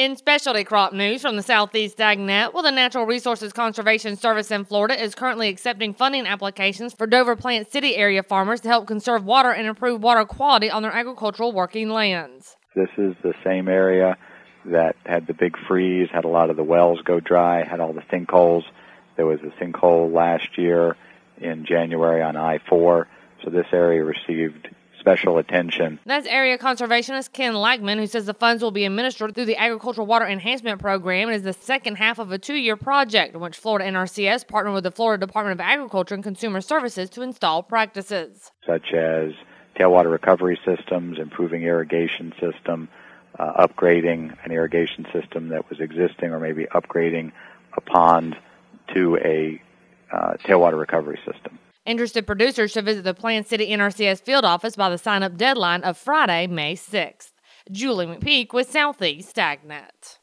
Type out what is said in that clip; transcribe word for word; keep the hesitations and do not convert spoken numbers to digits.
In specialty crop news from the Southeast AgNet, well, the Natural Resources Conservation Service in Florida is currently accepting funding applications for Dover Plant City area farmers to help conserve water and improve water quality on their agricultural working lands. This is the same area that had the big freeze, had a lot of the wells go dry, had all the sinkholes. There was a sinkhole last year in January on I four, so this area received special attention. That's area conservationist Ken Lackman, who says the funds will be administered through the Agricultural Water Enhancement Program and is the second half of a two-year project in which Florida N R C S partnered with the Florida Department of Agriculture and Consumer Services to install practices such as tailwater recovery systems, improving irrigation system, uh, upgrading an irrigation system that was existing, or maybe upgrading a pond to a uh, tailwater recovery system. Interested producers should visit the Plant City N R C S field office by the sign-up deadline of Friday, May sixth. Julie McPeak with Southeast AgNet.